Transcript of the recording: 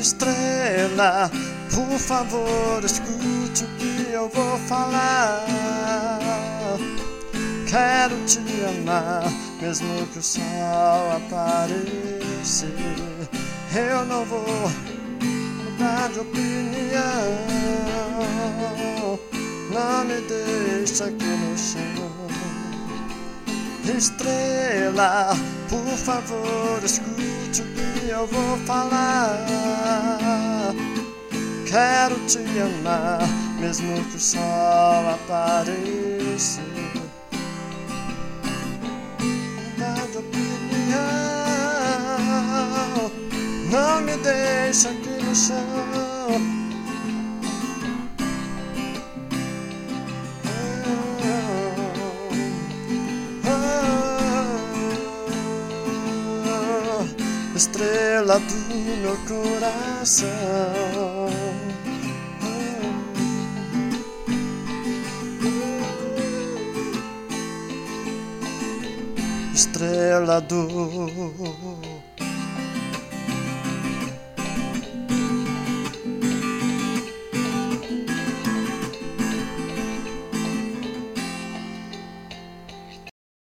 Estrela, por favor, escute o que eu vou falar. Quero te amar, mesmo que o sol apareça. Eu não vou mudar de opinião. Não me deixa aqui no chão. Estrela, por favor, escute o que eu vou falar. Quero te amar, mesmo que o sol apareça. Mudar de opinião, não me deixa aqui no chão. Estrela do meu coração. Estrela do